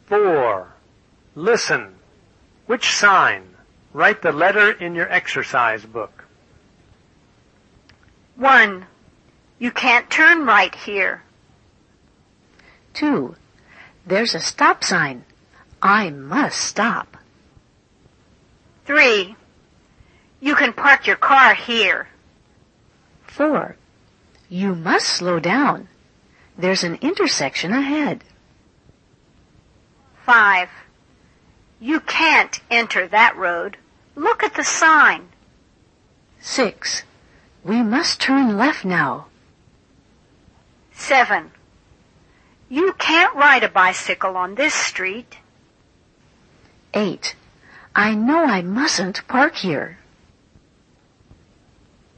4. Listen. Which sign? Write the letter in your exercise book. 1. You can't turn right here. 2. There's a stop sign. I must stop. 3. You can park your car here. 4. You must slow down. There's an intersection ahead. 5. You can't enter that road. Look at the sign. 6. We must turn left now. 7. You can't ride a bicycle on this street. 8. I know I mustn't park here.